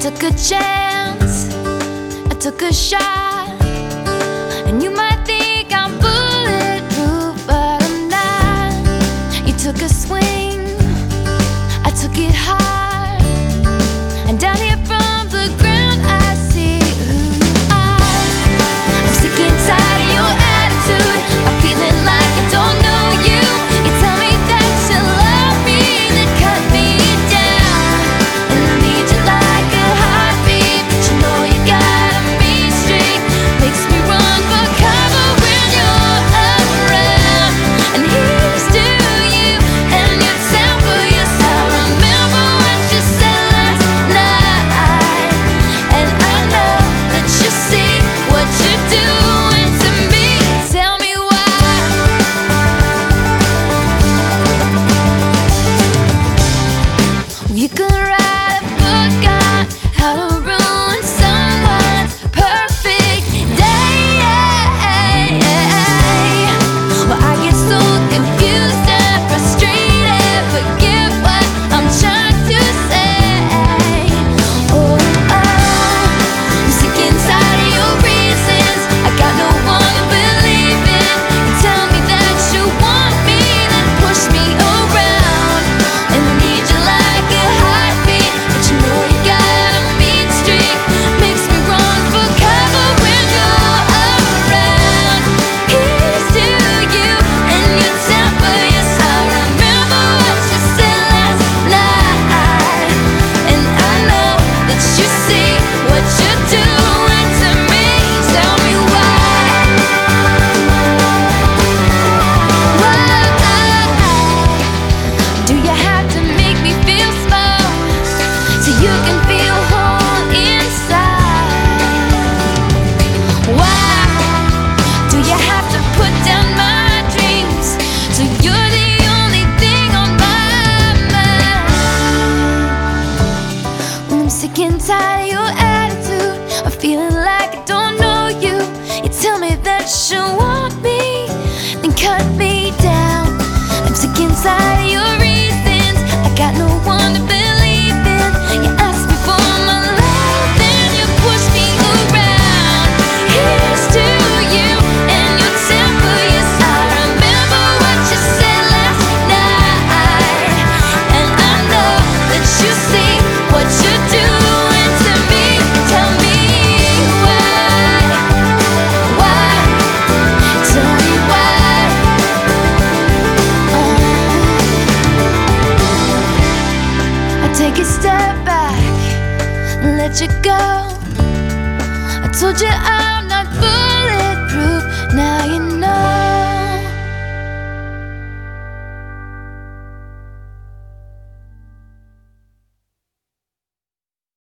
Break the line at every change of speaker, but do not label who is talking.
took a chance, I took a shot, and you might think I'm bulletproof, but I'm not. You took a swing, I took it hard, and down here from the ground I see who you are. I'm sick and tired of your attitude, I'm feeling like I don't know you. You tell me that you love me, then cut me down, and I need you like a heartbeat, but you know you got a mean streak. Makes me run for cover when you're around. And here's to you and your temper. Yes, I remember what you said last night, and I know that you see what you're doing to me. Tell me why. You could write a book on how to ruin someone's perfect day. Well, I get so confused and frustrated. Forget what I'm trying to say. Oh, I'm sick and tired of your reasons. I got no one to believe in. You tell me that you want me, then push me around, and I need you like a heartbeat, but you know you got a mean streak. Makes me run for cover when you're around. Here's to you and your temper. Yes, I remember what you said last night, and I know that you see what you're doing to me. Tell me why. Do you have to make me feel small so you can feel whole inside? Why do you have to put down my dreams so you're the only thing on my mind? When I'm sick and tired of your attitude, I'm feeling like I don't know you. You tell me that you want me, then cut me down. I'm sick and tired of your reasons. I got no one to believe in. You ask me for my love, then you push me around. Here's to you and your temper. Yes, I remember what you said last night, and I know that you see what you're doing to me. Tell me why. Tell me why. I take a step back and let you go. I told you I